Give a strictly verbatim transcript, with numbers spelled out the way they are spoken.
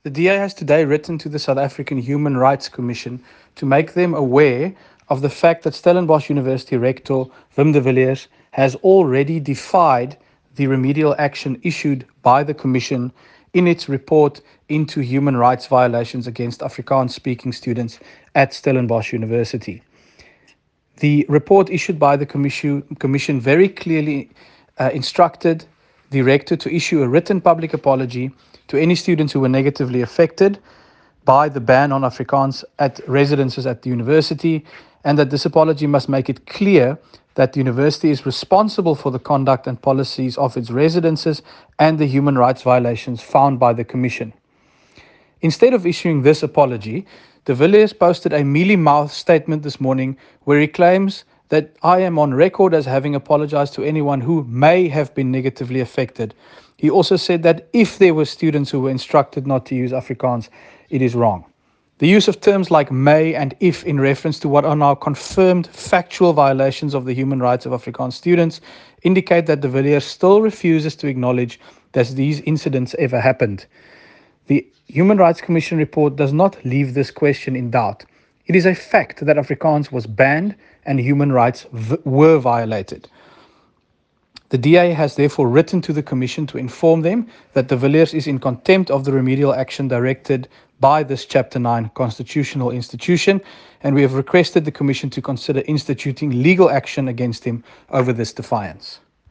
The D A has today written to the South African Human Rights Commission to make them aware of the fact that Stellenbosch University Rector Wim de Villiers has already defied the remedial action issued by the Commission in its report into human rights violations against Afrikaans-speaking students at Stellenbosch University. The report issued by the Commission, commission very clearly uh, instructed the rector to issue a written public apology to any students who were negatively affected by the ban on Afrikaans at residences at the university, and that this apology must make it clear that the university is responsible for the conduct and policies of its residences and the human rights violations found by the Commission. Instead of issuing this apology, de Villiers posted a mealy-mouthed statement this morning where he claims that I am on record as having apologized to anyone who may have been negatively affected. He also said that if there were students who were instructed not to use Afrikaans, it is wrong. The use of terms like may and if in reference to what are now confirmed factual violations of the human rights of Afrikaans students indicate that de Villiers still refuses to acknowledge that these incidents ever happened. The Human Rights Commission report does not leave this question in doubt. It is a fact that Afrikaans was banned and human rights v- were violated. The D A has therefore written to the Commission to inform them that de Villiers is in contempt of the remedial action directed by this Chapter nine constitutional institution, and we have requested the Commission to consider instituting legal action against him over this defiance.